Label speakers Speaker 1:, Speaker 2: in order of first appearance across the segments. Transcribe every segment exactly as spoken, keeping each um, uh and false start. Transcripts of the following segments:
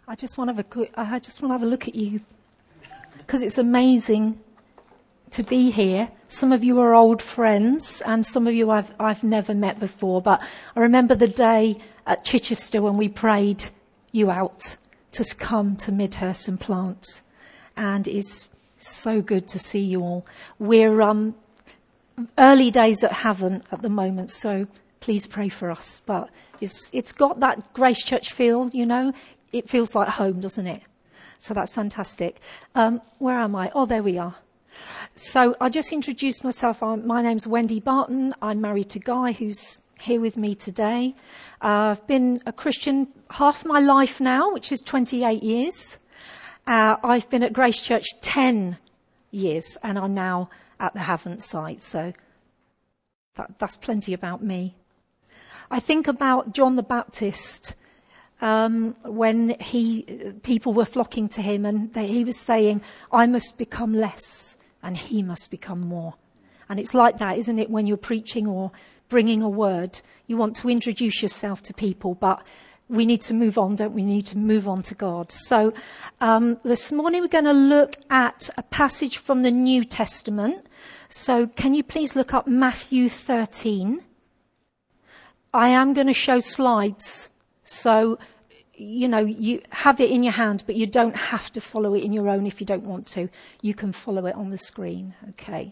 Speaker 1: I just want to have a quick, I just want to have a look at you, because it's amazing to be here. Some of you are old friends, and some of you I've I've never met before. But I remember the day at Chichester when we prayed you out to come to Midhurst and plant, and it's so good to see you all. We're um, early days at Haven at the moment, so please pray for us. But it's it's got that Grace Church feel, you know. It feels like home, doesn't it? So that's fantastic. Um, where am I? Oh, there we are. So I just introduced myself. I'm, my name's Wendy Barton. I'm married to Guy, who's here with me today. Uh, I've been a Christian half my life now, which is twenty-eight years. Uh, I've been at Grace Church ten years, and I'm now at the Havant site. So that, that's plenty about me. I think about John the Baptist. Um, when he, people were flocking to him, and they, he was saying, I must become less and he must become more. And it's like that, isn't it, when you're preaching or bringing a word? You want to introduce yourself to people, but we need to move on, don't we? We need to move on to God. So um, this morning we're going to look at a passage from the New Testament. So can you please look up Matthew thirteen? I am going to show slides. So, you know, you have it in your hand, but you don't have to follow it in your own if you don't want to. You can follow it on the screen. Okay.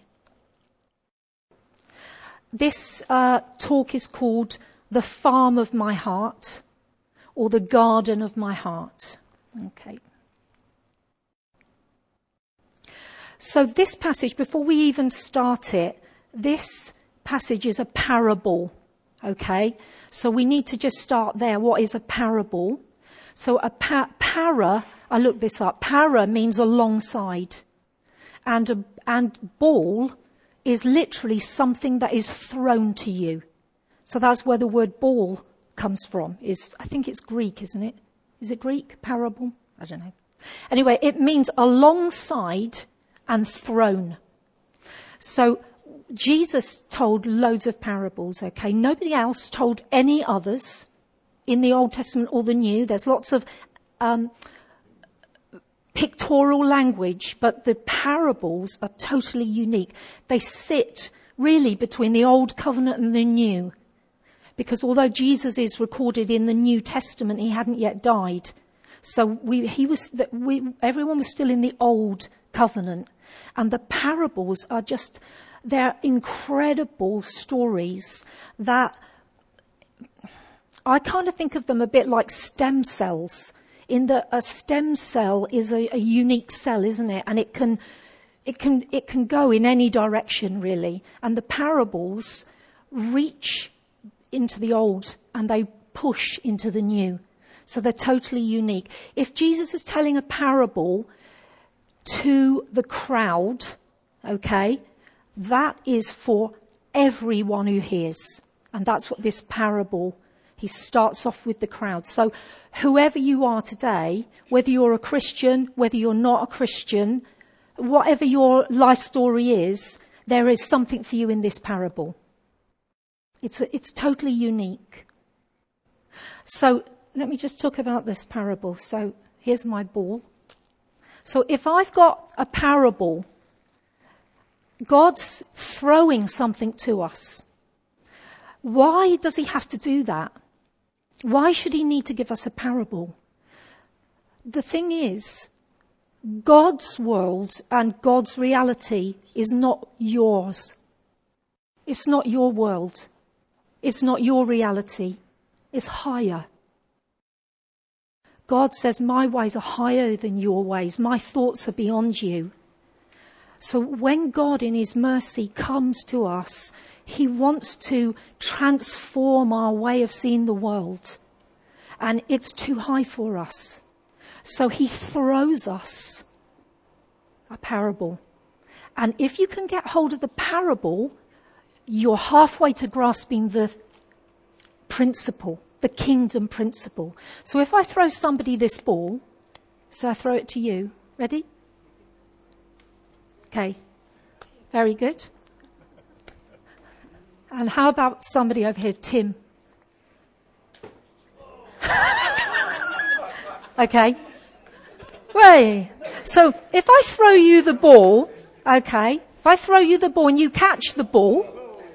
Speaker 1: This uh, talk is called The Farm of My Heart, or The Garden of My Heart. Okay. So this passage, before we even start it, this passage is a parable. Okay, so we need to just start there. What is a parable? So a pa- para, I looked this up, para means alongside. And a, and ball is literally something that is thrown to you. So that's where the word ball comes from. Is I think it's Greek, isn't it? Is it Greek? Parable? I don't know. Anyway, it means alongside and thrown. So Jesus told loads of parables, okay? Nobody else told any others in the Old Testament or the New. There's lots of um, pictorial language, but the parables are totally unique. They sit really between the Old Covenant and the New. Because although Jesus is recorded in the New Testament, he hadn't yet died. So we, he was, we, everyone was still in the Old Covenant. And the parables are just... They're incredible stories that I kind of think of them a bit like stem cells, in that a stem cell is a, a unique cell, isn't it? And it can, it can, it can go in any direction, really. And the parables reach into the old and they push into the new. So they're totally unique. If Jesus is telling a parable to the crowd, okay, that is for everyone who hears. And that's what this parable, he starts off with the crowd. So whoever you are today, whether you're a Christian, whether you're not a Christian, whatever your life story is, there is something for you in this parable. It's a, it's totally unique. So let me just talk about this parable. So here's my ball. So if I've got a parable, God's throwing something to us. Why does he have to do that? Why should he need to give us a parable? The thing is, God's world and God's reality is not yours. It's not your world. It's not your reality. It's higher. God says, my ways are higher than your ways. My thoughts are beyond you. So when God in his mercy comes to us, he wants to transform our way of seeing the world. And it's too high for us. So he throws us a parable. And if you can get hold of the parable, you're halfway to grasping the principle, the kingdom principle. So if I throw somebody this ball, so I throw it to you. Ready? Okay, very good. And how about somebody over here, Tim? Okay? Way. So if I throw you the ball, okay, if I throw you the ball and you catch the ball,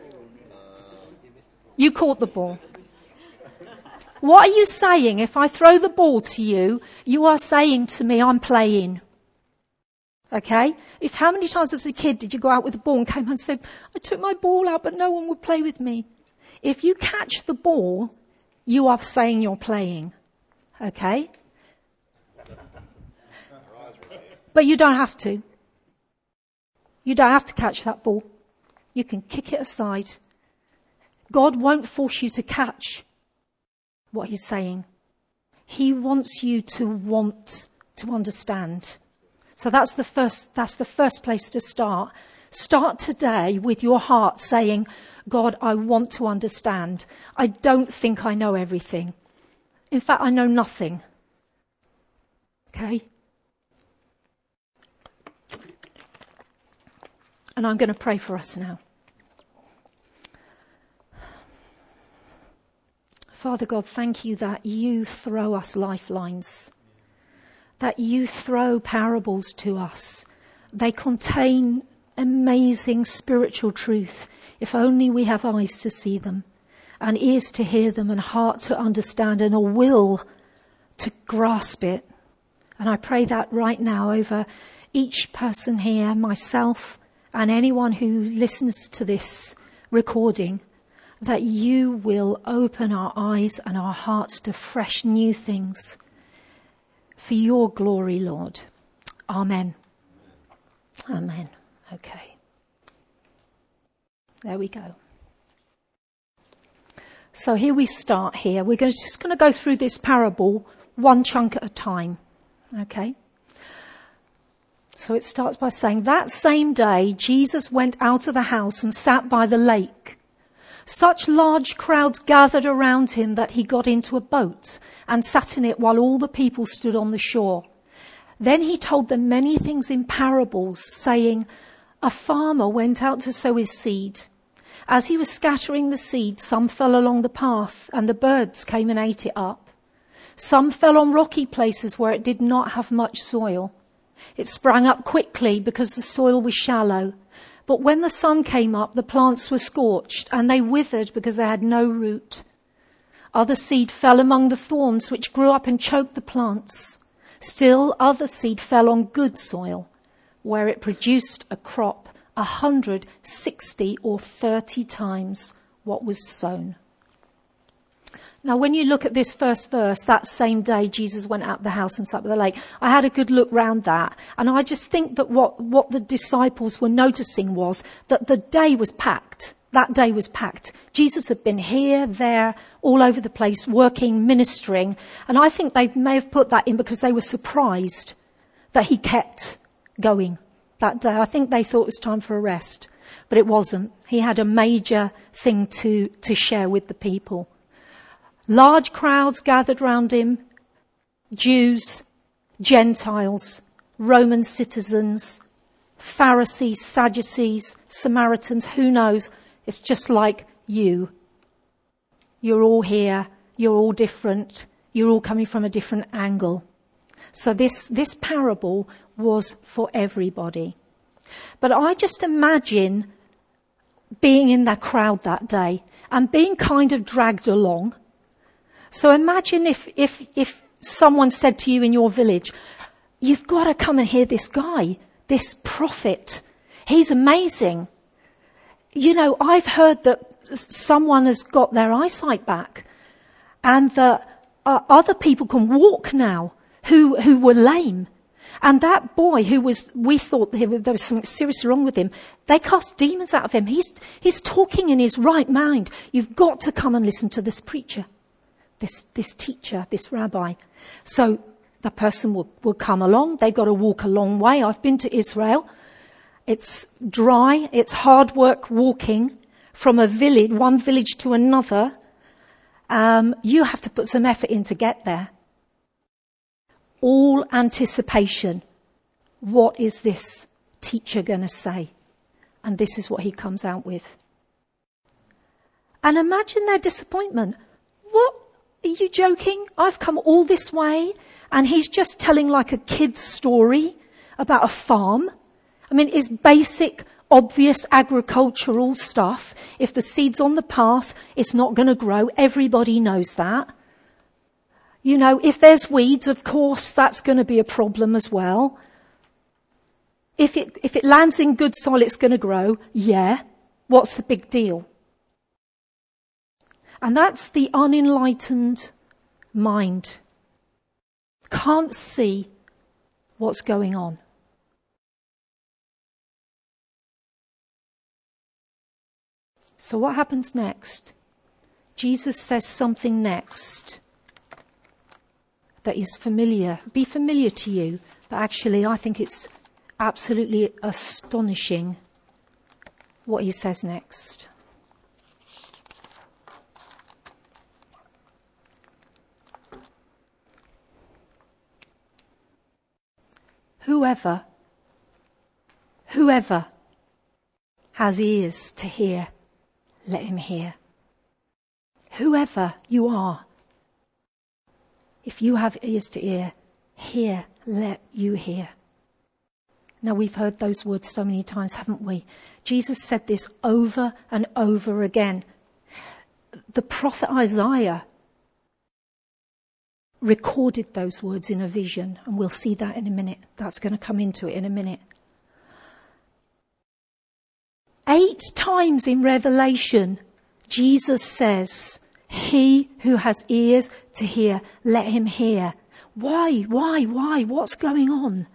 Speaker 1: you caught the ball. What are you saying? If I throw the ball to you, you are saying to me, I'm playing. Okay? If how many times as a kid did you go out with a ball and came home and said, I took my ball out, but no one would play with me. If you catch the ball, you are saying you're playing. Okay? But you don't have to. You don't have to catch that ball. You can kick it aside. God won't force you to catch what he's saying. He wants you to want to understand. So that's the first, that's the first place to start. Start today with your heart saying, God, I want to understand. I don't think I know everything. In fact, I know nothing. Okay? And I'm going to pray for us now. Father God, thank you that you throw us lifelines, that you throw parables to us. They contain amazing spiritual truth, if only we have eyes to see them, and ears to hear them, and heart to understand, and a will to grasp it. And I pray that right now over each person here, myself, and anyone who listens to this recording, that you will open our eyes and our hearts to fresh new things for your glory, Lord. Amen. Amen. Okay. There we go. So here we start here. We're going to, just going to go through this parable one chunk at a time. Okay? So it starts by saying, that same day, Jesus went out of the house and sat by the lake. Such large crowds gathered around him that he got into a boat and sat in it while all the people stood on the shore. Then he told them many things in parables, saying, a farmer went out to sow his seed. As he was scattering the seed, some fell along the path, and the birds came and ate it up. Some fell on rocky places where it did not have much soil. It sprang up quickly because the soil was shallow. But when the sun came up, the plants were scorched, and they withered because they had no root. Other seed fell among the thorns, which grew up and choked the plants. Still, other seed fell on good soil, where it produced a crop a hundred, sixty, or thirty times what was sown. Now, when you look at this first verse, that same day Jesus went out of the house and sat by the lake, I had a good look round that. And I just think that what, what the disciples were noticing was that the day was packed. That day was packed. Jesus had been here, there, all over the place, working, ministering. And I think they may have put that in because they were surprised that he kept going that day. I think they thought it was time for a rest, but it wasn't. He had a major thing to, to share with the people. Large crowds gathered round him, Jews, Gentiles, Roman citizens, Pharisees, Sadducees, Samaritans, who knows? It's just like you. You're all here, you're all different, you're all coming from a different angle. So this, this parable was for everybody. But I just imagine being in that crowd that day and being kind of dragged along. So imagine if, if, if someone said to you in your village, you've got to come and hear this guy, this prophet. He's amazing. You know, I've heard that someone has got their eyesight back and that uh, other people can walk now who, who were lame. And that boy who was, we thought there was something seriously wrong with him, they cast demons out of him. He's, he's talking in his right mind. You've got to come and listen to this preacher. This, this teacher, this rabbi. So the person will, will come along. They've got to walk a long way. I've been to Israel. It's dry. It's hard work walking from a village, one village to another. Um, you have to put some effort in to get there. All anticipation. What is this teacher going to say? And this is what he comes out with. And imagine their disappointment. What? Are you joking? I've come all this way And he's just telling like a kid's story about a farm. I mean, it's basic, obvious agricultural stuff. If the seed's on the path, it's not going to grow. Everybody knows that. You know, if there's weeds, of course, that's going to be a problem as well. If it, if it lands in good soil, it's going to grow. Yeah. What's the big deal? And that's the unenlightened mind. Can't see what's going on. So what happens next? Jesus says something next that is familiar, be familiar to you, but actually I think it's absolutely astonishing what he says next. Whoever, whoever has ears to hear, let him hear. Whoever you are, if you have ears to hear, hear, let you hear. Now, we've heard those words so many times, haven't we? Jesus said this over and over again. The prophet Isaiah recorded those words in a vision, and we'll see that in a minute. That's going to come into it in a minute. Eight times in Revelation, Jesus says, he who has ears to hear, let him hear. Why? Why? Why? What's going on?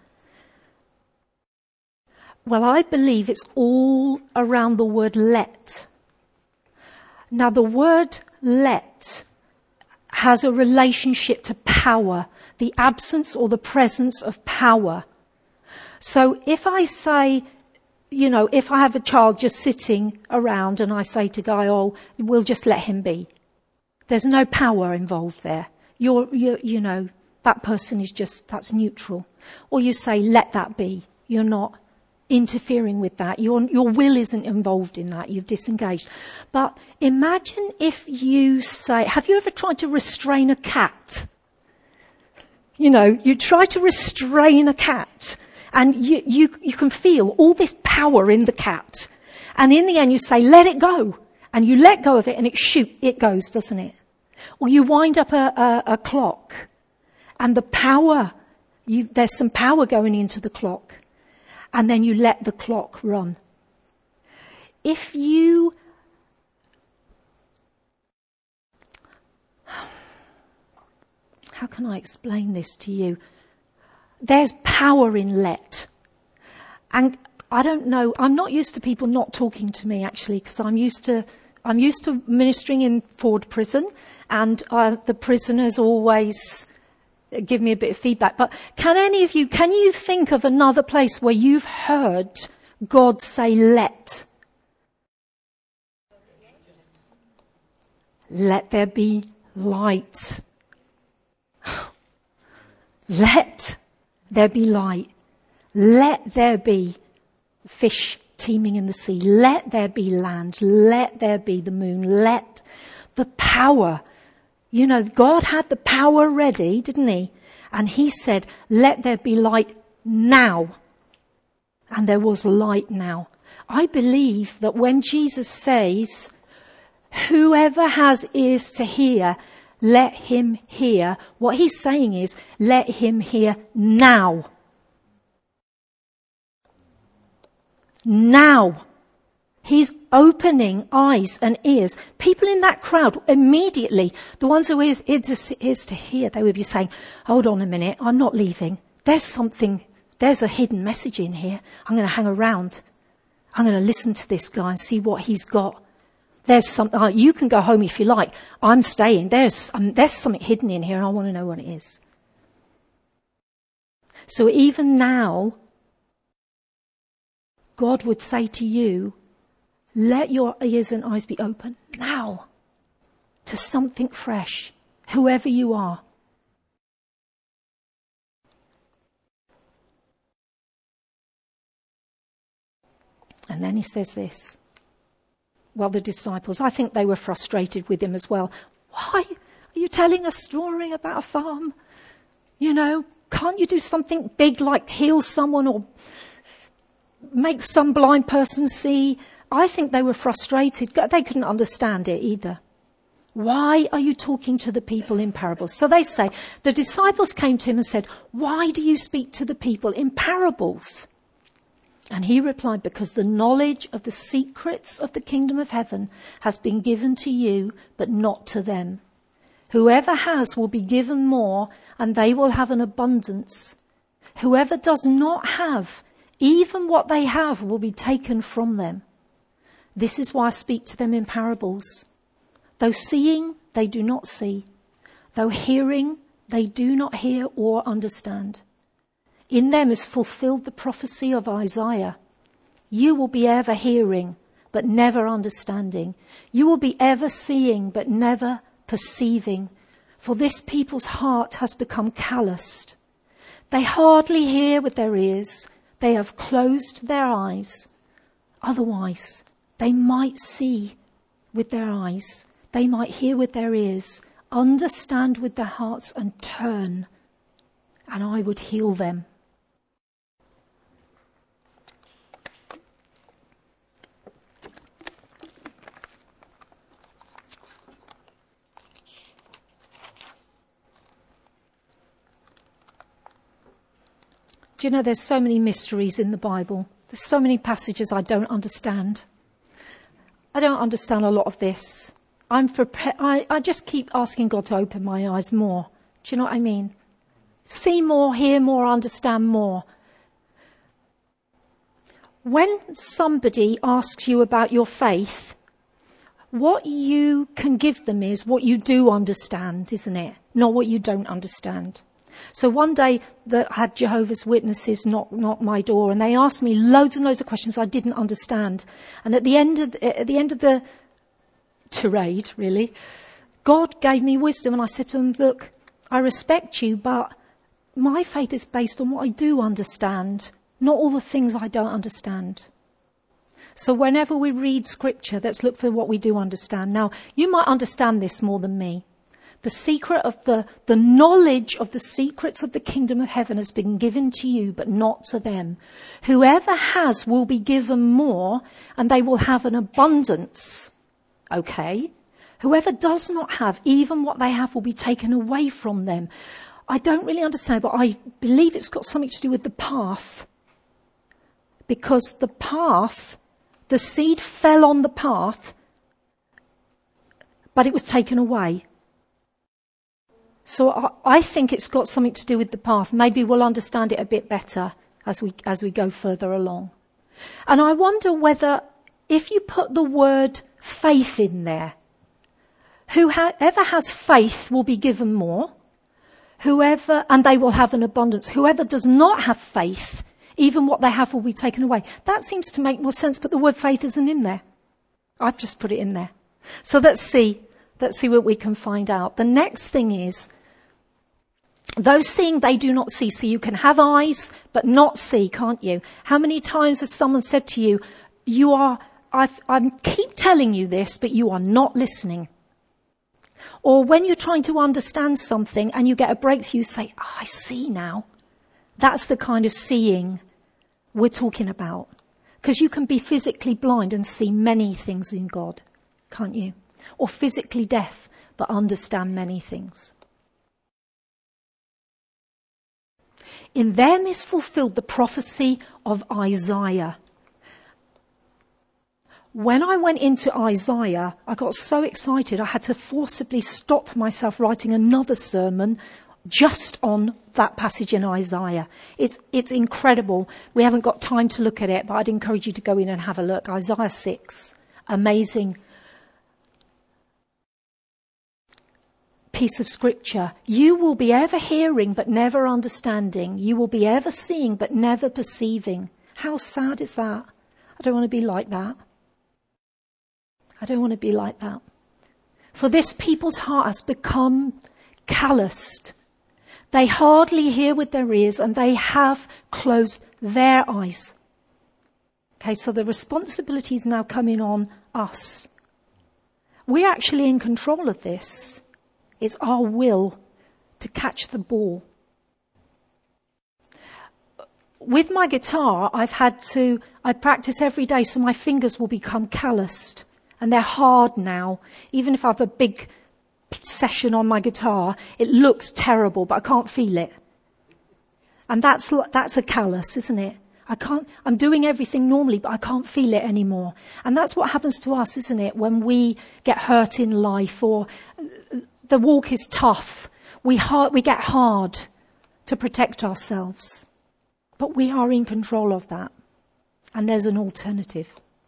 Speaker 1: Well, I believe it's all around the word let. Now, the word let has a relationship to power, the absence or the presence of power. So if I say, you know, if I have a child just sitting around and I say to Guy, oh, we'll just let him be. There's no power involved there. You're, you're, you know, that person is just, that's neutral. Or you say, let that be. You're not interfering with that. Your, your will isn't involved in that. You've disengaged. But imagine if you say, have you ever tried to restrain a cat? You know, you try to restrain a cat and you, you, you can feel all this power in the cat. And in the end you say, let it go. And you let go of it and it shoot, it goes, doesn't it? Or you wind up a, a, a clock and the power, you, there's some power going into the clock. And then you let the clock run. If you how can I explain this to you? There's power in let. And I don't know, I'm not used to people not talking to me actually, because I'm used to I'm used to ministering in Ford Prison, and uh, the prisoners always give me a bit of feedback. But can any of you, can you think of another place where you've heard God say let? Let there be light. Let there be light. Let there be fish teeming in the sea. Let there be land. Let there be the moon. Let the power. You know, God had the power ready, didn't he? And he said, let there be light now. And there was light now. I believe that when Jesus says, whoever has ears to hear, let him hear, what he's saying is, let him hear now. Now. He's opening eyes and ears. People in that crowd, immediately, the ones who is ears to hear, they would be saying, hold on a minute, I'm not leaving. There's something, there's a hidden message in here. I'm going to hang around. I'm going to listen to this guy and see what he's got. There's something, oh, you can go home if you like. I'm staying. There's, um, there's something hidden in here and I want to know what it is. So even now, God would say to you, let your ears and eyes be open now to something fresh, whoever you are. And then he says this. Well, the disciples, I think they were frustrated with him as well. Why are you telling a story about a farm? You know, can't you do something big like heal someone or make some blind person see? I think they were frustrated. They couldn't understand it either. Why are you talking to the people in parables? So they say, the disciples came to him and said, why do you speak to the people in parables? And he replied, because the knowledge of the secrets of the kingdom of heaven has been given to you, but not to them. Whoever has will be given more, and they will have an abundance. Whoever does not have, even what they have will be taken from them. This is why I speak to them in parables. Though seeing, they do not see. Though hearing, they do not hear or understand. In them is fulfilled the prophecy of Isaiah. You will be ever hearing, but never understanding. You will be ever seeing, but never perceiving. For this people's heart has become calloused. They hardly hear with their ears. They have closed their eyes. Otherwise, they might see with their eyes. They might hear with their ears, understand with their hearts, and turn, and I would heal them. Do you know there's so many mysteries in the Bible? There's so many passages I don't understand. I don't understand a lot of this. I'm prepared. I, I just keep asking God to open my eyes more. Do you know what I mean? See more, hear more, understand more. When somebody asks you about your faith, what you can give them is what you do understand, isn't it? Not what you don't understand. So one day I had Jehovah's Witnesses knock, knock my door, and they asked me loads and loads of questions I didn't understand. And at the end of the, at the end of the tirade, really, God gave me wisdom, and I said to them, look, I respect you, but my faith is based on what I do understand, not all the things I don't understand. So whenever we read scripture, let's look for what we do understand. Now, you might understand this more than me. The secret of the, the knowledge of the secrets of the kingdom of heaven has been given to you, but not to them. Whoever has will be given more, and they will have an abundance. Okay? Whoever does not have, even what they have will be taken away from them. I don't really understand, but I believe it's got something to do with the path. Because the path, the seed fell on the path, but it was taken away. So I, I think it's got something to do with the path. Maybe we'll understand it a bit better as we as we go further along. And I wonder whether, if you put the word faith in there, whoever has faith will be given more. Whoever, and they will have an abundance. Whoever does not have faith, even what they have will be taken away. That seems to make more sense, but the word faith isn't in there. I've just put it in there. So let's see. Let's see what we can find out. The next thing is, those seeing, they do not see. So you can have eyes, but not see, can't you? How many times has someone said to you, you are, I've, I keep telling you this, but you are not listening. Or when you're trying to understand something and you get a breakthrough, you say, oh, I see now. That's the kind of seeing we're talking about. Because you can be physically blind and see many things in God, can't you? Or physically deaf, but understand many things. In them is fulfilled the prophecy of Isaiah. When I went into Isaiah, I got so excited I had to forcibly stop myself writing another sermon just on that passage in Isaiah. It's it's incredible. We haven't got time to look at it, but I'd encourage you to go in and have a look. Isaiah six, amazing piece of scripture. You will be ever hearing but never understanding. You will be ever seeing but never perceiving. How sad is that? I don't want to be like that. I don't want to be like that. For this people's heart has become calloused. They hardly hear with their ears, and they have closed their eyes. Okay, so the responsibility is now coming on us. We're actually in control of this. It's our will to catch the ball. with my guitar, I've had to, I practice every day so my fingers will become calloused. And they're hard now. Even if I have a big session on my guitar, it looks terrible, but I can't feel it. And that's that's a callus, isn't it? I can't, I'm doing everything normally, but I can't feel it anymore. And that's what happens to us, isn't it? When we get hurt in life or the walk is tough, we hard, we get hard to protect ourselves. But we are in control of that. And there's an alternative.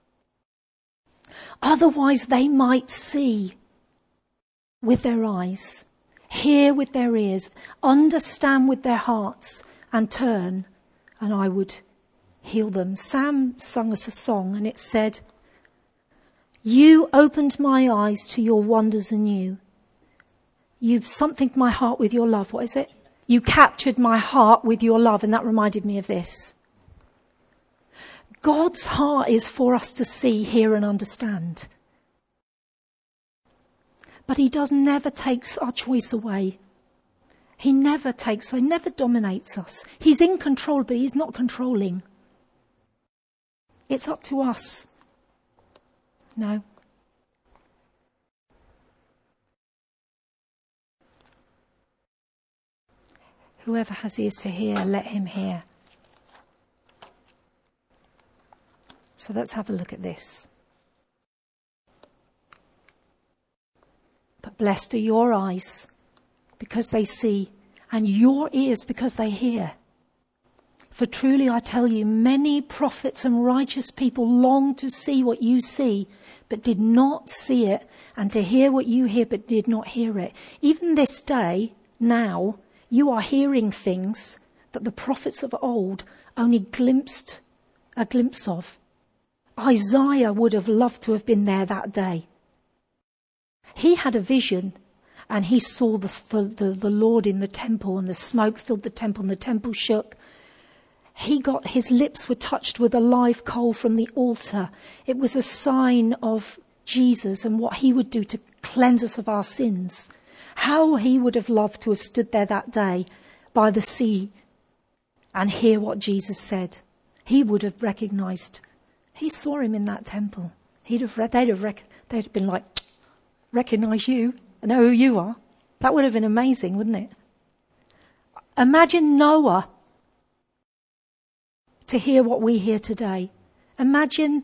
Speaker 1: Otherwise, they might see with their eyes, hear with their ears, understand with their hearts, and turn, and I would heal them. Sam sung us a song, and it said, "You opened my eyes to your wonders anew. You've something my heart with your love." What is it? You captured my heart with your love, and that reminded me of this. God's heart is for us to see, hear and understand. But he does never takes our choice away. He never takes, he never dominates us. He's in control, but he's not controlling. It's up to us. No. Whoever has ears to hear, let him hear. So let's have a look at this. But blessed are your eyes because they see, and your ears because they hear. For truly I tell you, many prophets and righteous people long to see what you see, but did not see it, and to hear what you hear, but did not hear it. Even this day, now, you are hearing things that the prophets of old only glimpsed a glimpse of. Isaiah would have loved to have been there that day. He had a vision and he saw the, the, the Lord in the temple, and the smoke filled the temple and the temple shook. He got, his lips were touched with a live coal from the altar. It was a sign of Jesus and what he would do to cleanse us of our sins. How he would have loved to have stood there that day by the sea and hear what Jesus said. He would have recognized. He saw him in that temple. He'd have, they'd have, rec- they'd have been like, recognize you, I know who you are. That would have been amazing, wouldn't it? Imagine Noah to hear what we hear today. Imagine,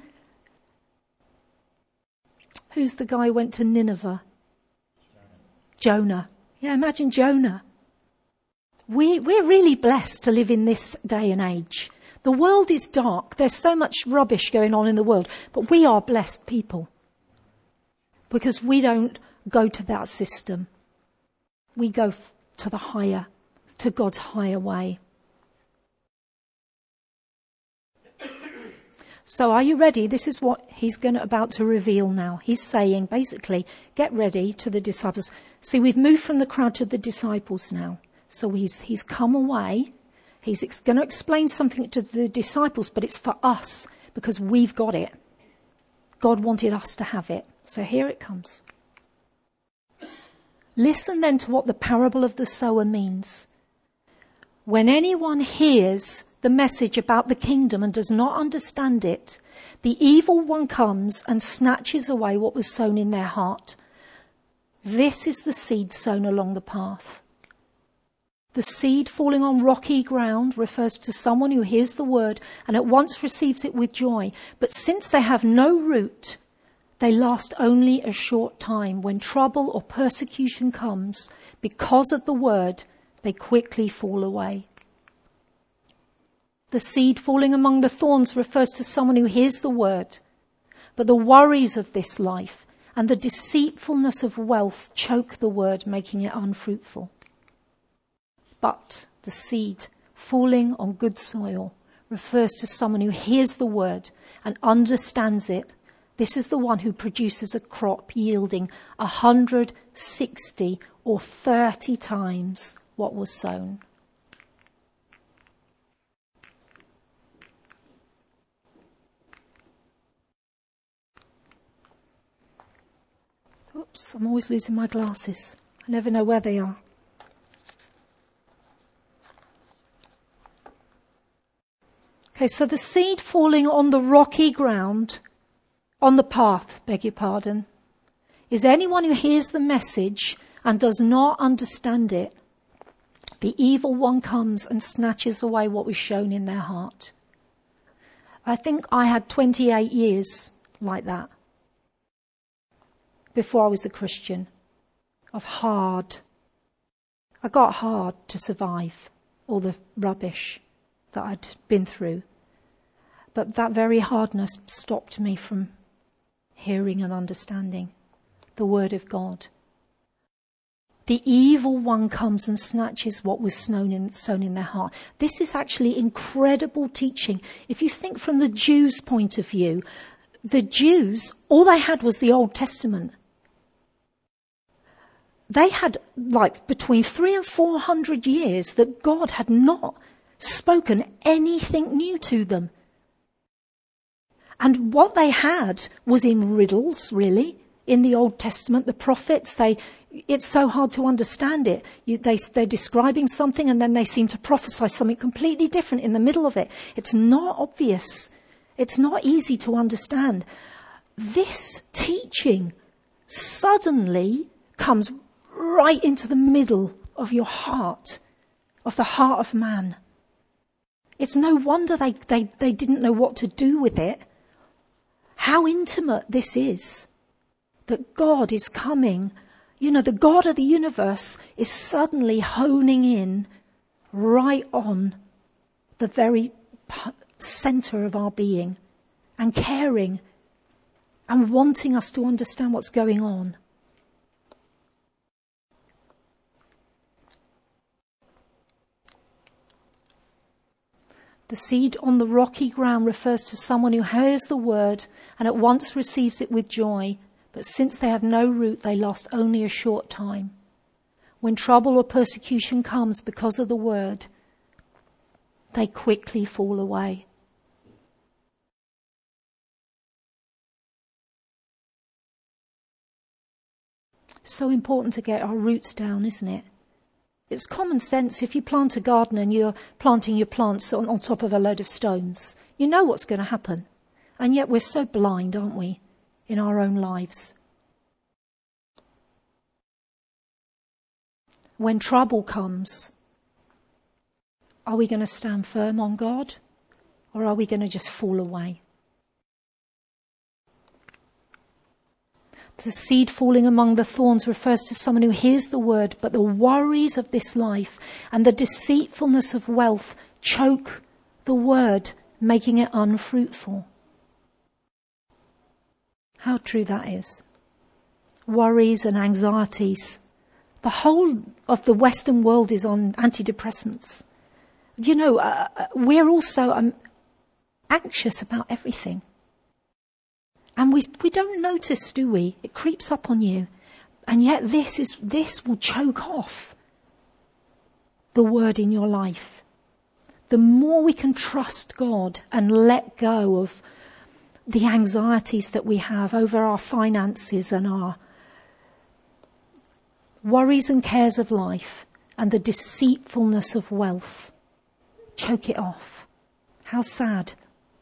Speaker 1: who's the guy who went to Nineveh? Jonah. Jonah. Yeah, imagine Jonah. We, we're really blessed to live in this day and age. The world is dark. There's so much rubbish going on in the world, but we are blessed people because we don't go to that system. We go f- to the higher, to God's higher way. So are you ready? This is what he's going to, about to reveal now. He's saying, basically, get ready to the disciples. See, we've moved from the crowd to the disciples now. So he's he's come away. He's ex- going to explain something to the disciples, but it's for us because we've got it. God wanted us to have it. So here it comes. Listen then to what the parable of the sower means. When anyone hears the message about the kingdom and does not understand it, the evil one comes and snatches away what was sown in their heart. This is the seed sown along the path. The seed falling on rocky ground refers to someone who hears the word and at once receives it with joy. But since they have no root, they last only a short time. When trouble or persecution comes because of the word, they quickly fall away. The seed falling among the thorns refers to someone who hears the word, but the worries of this life and the deceitfulness of wealth choke the word, making it unfruitful. But the seed falling on good soil refers to someone who hears the word and understands it. This is the one who produces a crop yielding one hundred sixty or thirty times what was sown. Oops, I'm always losing my glasses. I never know where they are. Okay, so the seed falling on the rocky ground, on the path, beg your pardon, is anyone who hears the message and does not understand it. The evil one comes and snatches away what was shown in their heart. I think I had twenty-eight years like that before I was a Christian, of hard. I got hard to survive all the rubbish that I'd been through. But that very hardness stopped me from hearing and understanding the word of God. The evil one comes and snatches what was sown in, sown in their heart. This is actually incredible teaching. If you think from the Jews' point of view, the Jews, all they had was the Old Testament. They had like between three and four hundred years that God had not spoken anything new to them. And what they had was in riddles, really, in the Old Testament. The prophets, they it's so hard to understand it. You, they, they're describing something and then they seem to prophesy something completely different in the middle of it. It's not obvious. It's not easy to understand. This teaching suddenly comes right into the middle of your heart, of the heart of man. It's no wonder they, they, they didn't know what to do with it. How intimate this is, that God is coming. You know, the God of the universe is suddenly honing in right on the very centre of our being and caring and wanting us to understand what's going on. The seed on the rocky ground refers to someone who hears the word and at once receives it with joy, but since they have no root, they last only a short time. When trouble or persecution comes because of the word, they quickly fall away. So important to get our roots down, isn't it? It's common sense. If you plant a garden and you're planting your plants on, on top of a load of stones, you know what's going to happen. And yet we're so blind, aren't we, in our own lives? When trouble comes, are we going to stand firm on God? Or are we going to just fall away? The seed falling among the thorns refers to someone who hears the word, but the worries of this life and the deceitfulness of wealth choke the word, making it unfruitful. How true that is. Worries and anxieties. The whole of the Western world is on antidepressants. You know, uh, we're also um, anxious about everything. And we we don't notice, do we? It creeps up on you. And yet this is this will choke off the word in your life. The more we can trust God and let go of the anxieties that we have over our finances and our worries and cares of life and the deceitfulness of wealth, choke it off. How sad.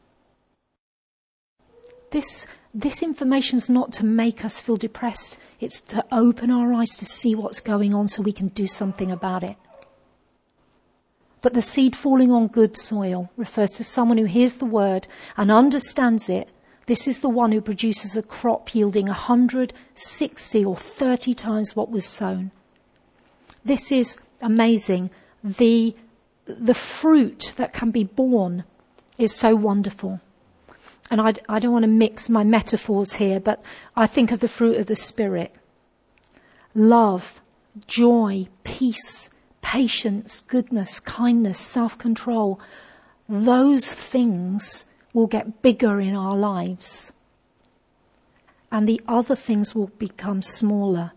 Speaker 1: This This information's not to make us feel depressed. It's to open our eyes to see what's going on so we can do something about it. But the seed falling on good soil refers to someone who hears the word and understands it. This is the one who produces a crop yielding one hundred, sixty or thirty times what was sown. This is amazing. The, the fruit that can be born is so wonderful. And I, I don't want to mix my metaphors here, but I think of the fruit of the Spirit. Love, joy, peace, patience, goodness, kindness, self-control. Those things will get bigger in our lives. And the other things will become smaller.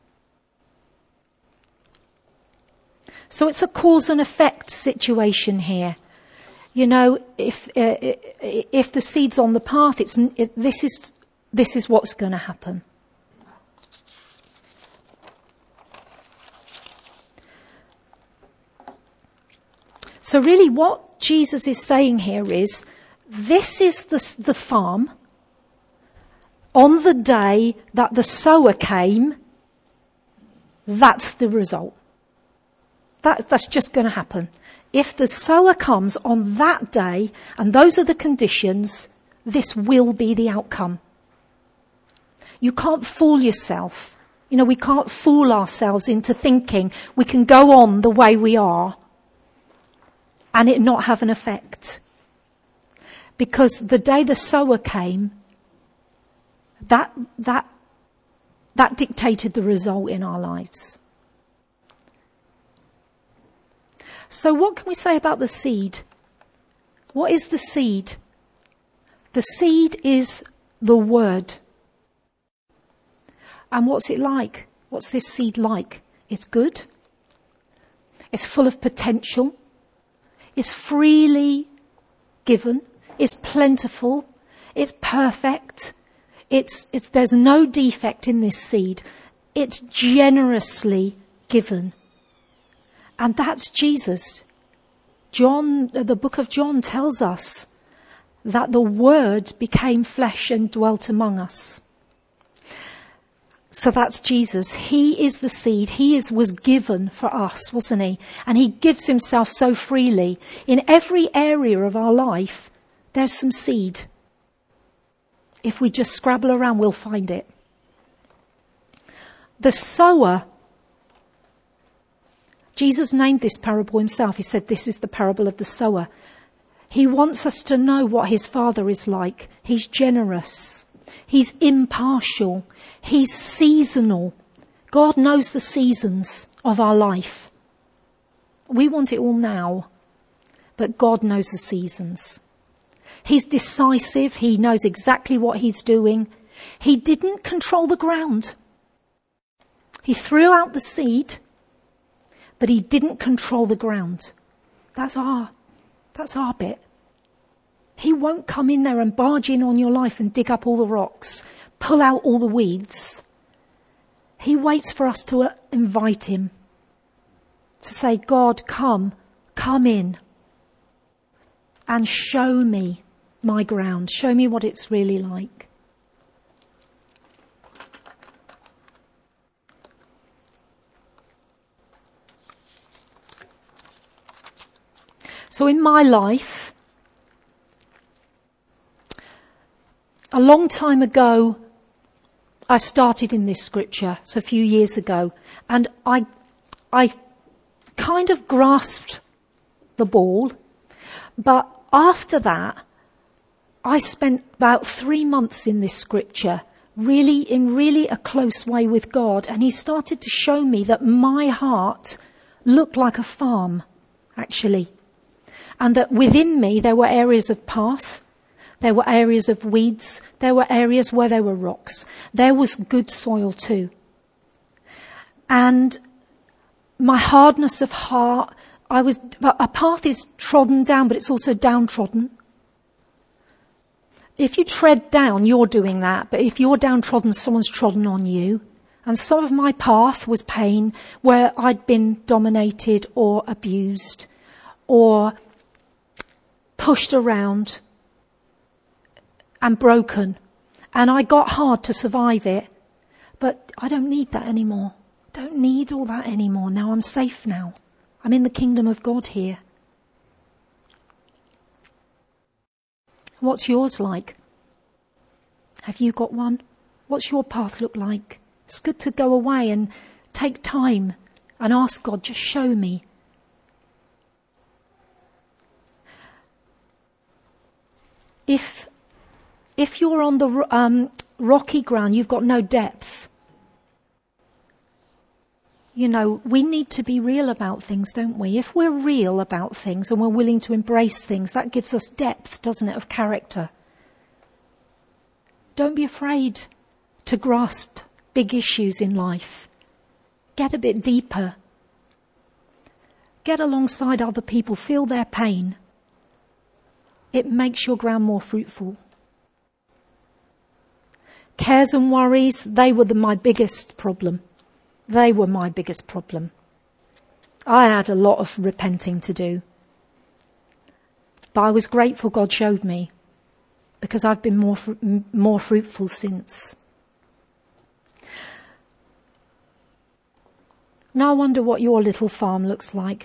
Speaker 1: So it's a cause and effect situation here. You know, if uh, if the seed's on the path, it's it, this is this is what's going to happen. So really, what Jesus is saying here is, this is the, the farm. On the day that the sower came, that's the result. That, that's just going to happen. If the sower comes on that day, and those are the conditions, this will be the outcome. You can't fool yourself. You know, we can't fool ourselves into thinking we can go on the way we are and it not have an effect. Because the day the sower came, that, that, that dictated the result in our lives. So what can we say about the seed? What is the seed? The seed is the word. And what's it like? What's this seed like? It's good. It's full of potential. It's freely given. It's plentiful. It's perfect. It's, it's, there's no defect in this seed. It's generously given. And that's Jesus. John, the book of John tells us that the Word became flesh and dwelt among us. So that's Jesus. He is the seed. He is, was given for us, wasn't he? And he gives himself so freely. In every area of our life, there's some seed. If we just scrabble around, we'll find it. The sower, Jesus named this parable himself. He said, this is the parable of the sower. He wants us to know what his Father is like. He's generous. He's impartial. He's seasonal. God knows the seasons of our life. We want it all now, but God knows the seasons. He's decisive. He knows exactly what he's doing. He didn't control the ground. He threw out the seed, but he didn't control the ground. That's our, that's our bit. He won't come in there and barge in on your life and dig up all the rocks, pull out all the weeds. He waits for us to uh, invite him, to say, God, come, come in and show me my ground. Show me what it's really like. So in my life, a long time ago, I started in this scripture, so a few years ago, and I, I kind of grasped the ball, but after that, I spent about three months in this scripture, really, in really a close way with God, and he started to show me that my heart looked like a farm, actually. And that within me there were areas of path, there were areas of weeds, there were areas where there were rocks. There was good soil too. And my hardness of heart, I was, a path is trodden down, but it's also downtrodden. If you tread down, you're doing that, but if you're downtrodden, someone's trodden on you. And some of my path was pain where I'd been dominated or abused or pushed around and broken. And I got hard to survive it. But I don't need that anymore. Don't need all that anymore. Now I'm safe now. I'm in the kingdom of God here. What's yours like? Have you got one? What's your path look like? It's good to go away and take time and ask God, just show me. If if you're on the um, rocky ground, you've got no depth. You know, we need to be real about things, don't we? If we're real about things and we're willing to embrace things, that gives us depth, doesn't it, of character. Don't be afraid to grasp big issues in life. Get a bit deeper. Get alongside other people, feel their pain. It makes your ground more fruitful. Cares and worries, they were the, my biggest problem. They were my biggest problem. I had a lot of repenting to do. But I was grateful God showed me, because I've been more fr- more fruitful since. Now I wonder what your little farm looks like.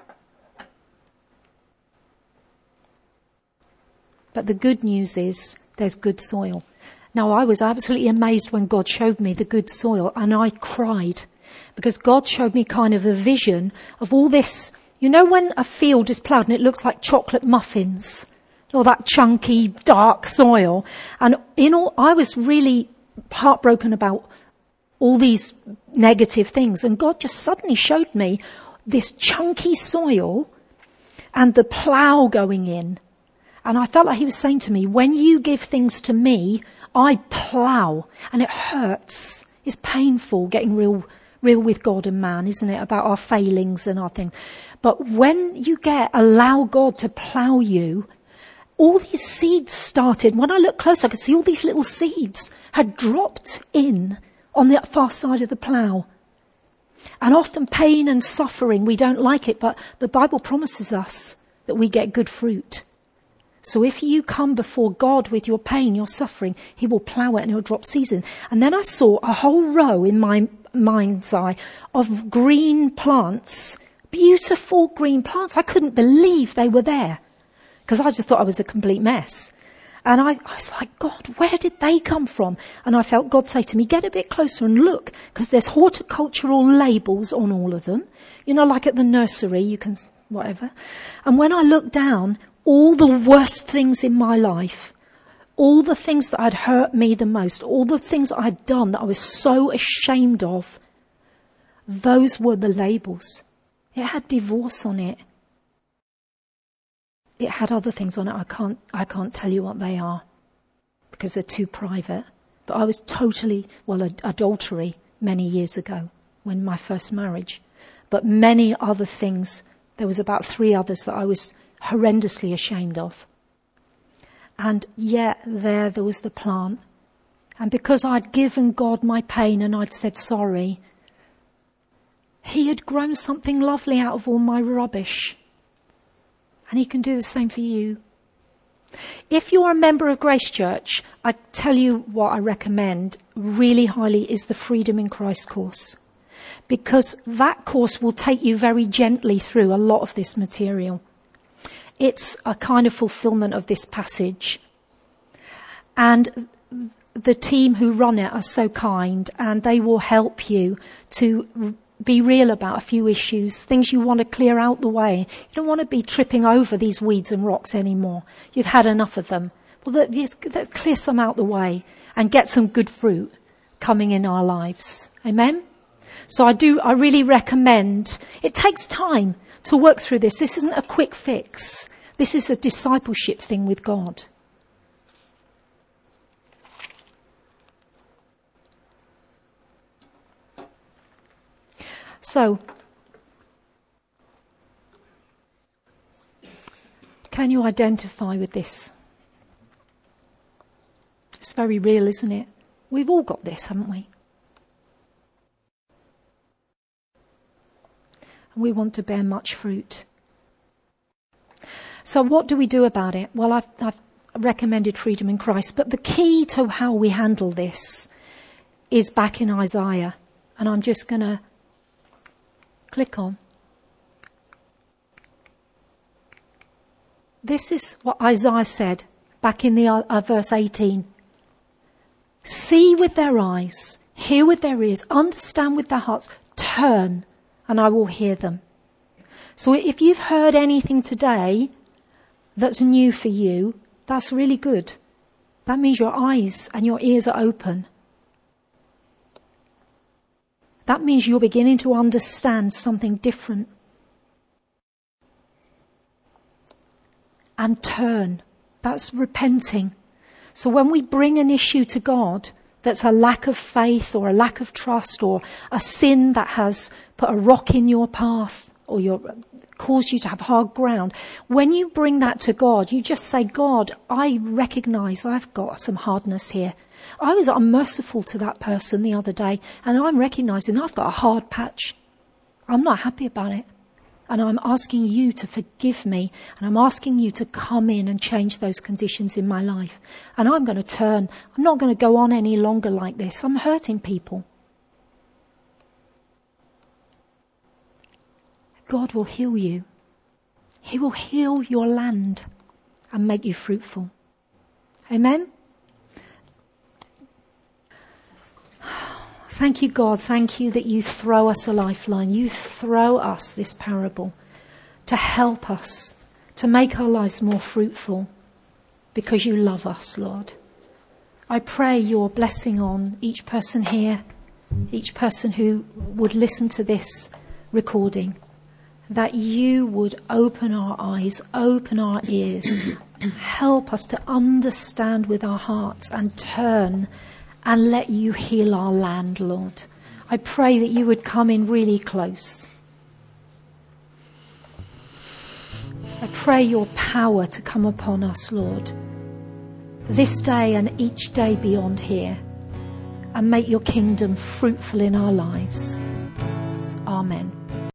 Speaker 1: But the good news is there's good soil. Now I was absolutely amazed when God showed me the good soil, and I cried, because God showed me kind of a vision of all this. You know when a field is ploughed and it looks like chocolate muffins, or that chunky dark soil, and in all, I was really heartbroken about all these negative things, and God just suddenly showed me this chunky soil and the plough going in. And I felt like he was saying to me, when you give things to me, I plough, and it hurts. It's painful getting real real with God and man, isn't it? About our failings and our things. But when you get, allow God to plough you, all these seeds started. When I looked closer, I could see all these little seeds had dropped in on the far side of the plough. And often pain and suffering, we don't like it, but the Bible promises us that we get good fruit. So if you come before God with your pain, your suffering, he will plough it and he'll drop seeds in. And then I saw a whole row in my mind's eye of green plants, beautiful green plants. I couldn't believe they were there, because I just thought I was a complete mess. And I, I was like, God, where did they come from? And I felt God say to me, get a bit closer and look, because there's horticultural labels on all of them. You know, like at the nursery, you can, whatever. And when I looked down, all the worst things in my life, all the things that had hurt me the most, all the things that I'd done that I was so ashamed of, those were the labels. It had divorce on it. It had other things on it. I can't, I can't tell you what they are, because they're too private. But I was totally, well, ad- adultery many years ago, when my first marriage. But many other things, there was about three others that I was horrendously ashamed of. And yet there, there was the plant. And because I'd given God my pain and I'd said sorry, he had grown something lovely out of all my rubbish. And he can do the same for you. If you're a member of Grace Church, I tell you what I recommend really highly is the Freedom in Christ course. Because that course will take you very gently through a lot of this material. It's a kind of fulfillment of this passage. And the team who run it are so kind, and they will help you to be real about a few issues, things you want to clear out the way. You don't want to be tripping over these weeds and rocks anymore. You've had enough of them. Well, let's, let's clear some out the way and get some good fruit coming in our lives. Amen? So I do, I really recommend, it takes time to work through this. This isn't a quick fix. This is a discipleship thing with God. So, can you identify with this? It's very real, isn't it? We've all got this, haven't we? And we want to bear much fruit. So what do we do about it? Well, I've, I've recommended Freedom in Christ, but the key to how we handle this is back in Isaiah. And I'm just going to click on. This is what Isaiah said back in the uh, verse eighteen. See with their eyes, hear with their ears, understand with their hearts, turn, and I will hear them. So if you've heard anything today that's new for you, that's really good. That means your eyes and your ears are open. That means you're beginning to understand something different. And turn. That's repenting. So when we bring an issue to God that's a lack of faith or a lack of trust or a sin that has put a rock in your path or your, caused you to have hard ground, when you bring that to God, you just say, God, I recognise I've got some hardness here. I was unmerciful to that person the other day, and I'm recognising I've got a hard patch. I'm not happy about it. And I'm asking you to forgive me, and I'm asking you to come in and change those conditions in my life. And I'm going to turn. I'm not going to go on any longer like this. I'm hurting people. God will heal you. He will heal your land and make you fruitful. Amen? Thank you, God. Thank you that you throw us a lifeline. You throw us this parable to help us, to make our lives more fruitful because you love us, Lord. I pray your blessing on each person here, each person who would listen to this recording, that you would open our eyes, open our ears, help us to understand with our hearts and turn and let you heal our land, Lord. I pray that you would come in really close. I pray your power to come upon us, Lord, this day and each day beyond here, and make your kingdom fruitful in our lives. Amen.